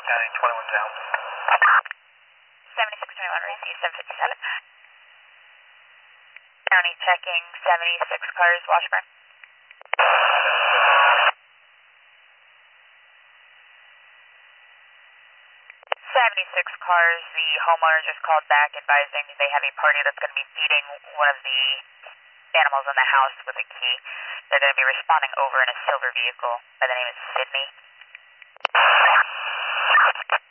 County 21 down. 7621, receive 757. County checking 76 cars, Washburn. 76 cars, the homeowner just called back advising they have a party that's going to be feeding one of the animals in the house with a key. They're going to be responding over in a silver vehicle by the name of Sydney.